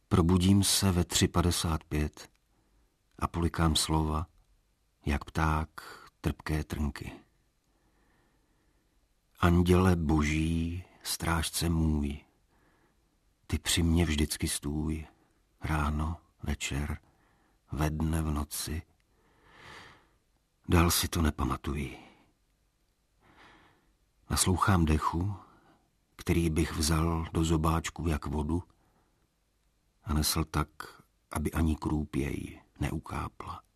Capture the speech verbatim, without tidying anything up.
Probudím se ve tři padesát pět a polikám slova, jak pták trpké trnky. Anděle boží, strážce můj, ty při mně vždycky stůj, ráno, večer, ve dne, v noci. Dál si to nepamatuji. Naslouchám dechu, který bych vzal do zobáčku jak vodu a nesl tak, aby ani krůp jej neukápla.